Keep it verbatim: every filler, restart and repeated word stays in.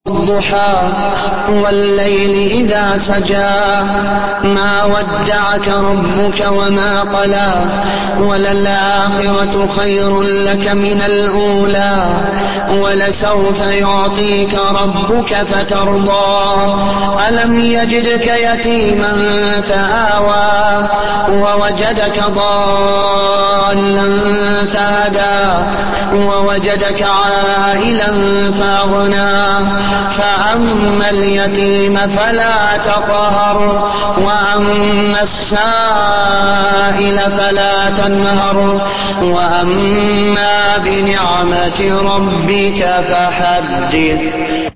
الضحى والليل إذا سجى ما ودعك ربك وما قلى وللآخرة خير لك من الأولى ولسوف يعطيك ربك فترضى ألم يجدك يتيما فآوى ووجدك ضالا فهدى ووجدك عائلا فأغنى فأما اليتيم فلا تقهر وأما السائل فلا تنهر وأما بنعمة ربك فحدث.